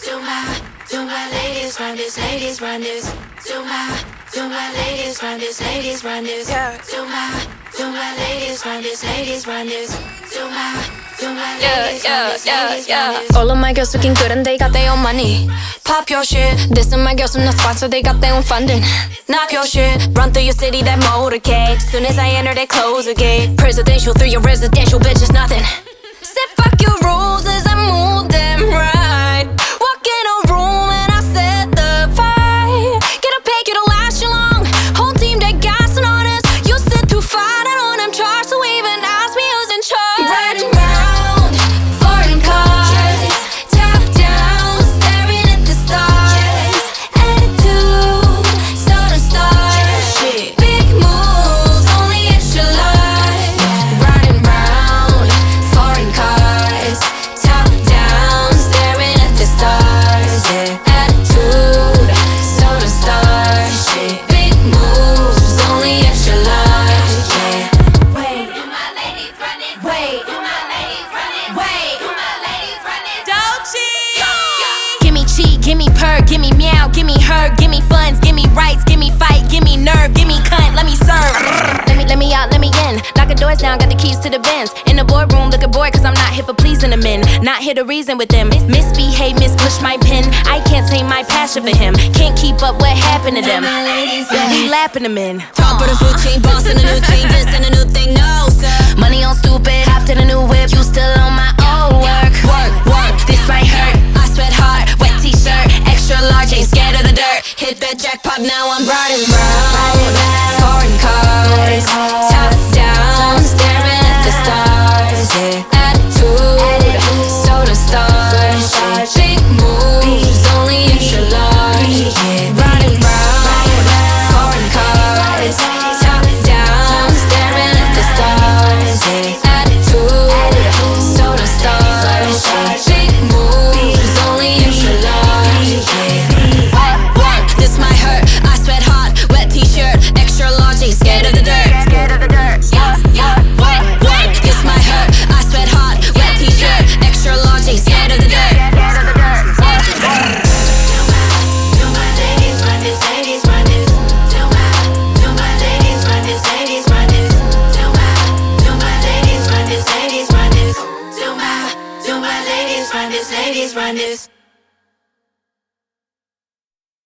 To my ladies run this, ladies run this. To my ladies run this, ladies run this. Yeah. To my ladies run this, ladies run this. To my ladies run this, ladies run this. All of my girls looking good and they got their own money. Pop your shit. This and my girls from the sponsor, they got their own funding. Knock your shit. Run through your city, that motorcade. Soon as I enter, they close the gate. Presidential through your residential, bitch, it's nothing. Said fuck your rules as I move them right. Walk in a room and I set the fire. Get a pay, it'll last you long. Whole team, they gassing on us. You sit too far, I don't them charge, so even ask me who's in charge. Riding round, foreign cars, top down, staring at the stars. Attitude, so the stars. Big moves, only extra large. Riding round, foreign cars, top down, staring at the stars. Attitude, so the stars. Big moves, only extra large. Wait, my ladies running. Wait, my ladies running. Wait, my ladies running. Dolce. Gimme cheat, gimme purr, gimme meow, gimme her, gimme funds, gimme rights, gimme fight, gimme nerve, gimme cunt, let me serve. Let me out, let me in. Lock the doors down, got the keys to the Benz. In the boardroom, looking bored, cause I'm not here for pleasing the men. Not here to reason with them. Misbehave, mispush my pen. I can't tame my passion for him. Can't keep up what happened to them. Yeah, he lapping them in. Top of the food chain, boss in a new chain, this and a new thing, no sir. Money on stupid, hopped in a new whip. You still on my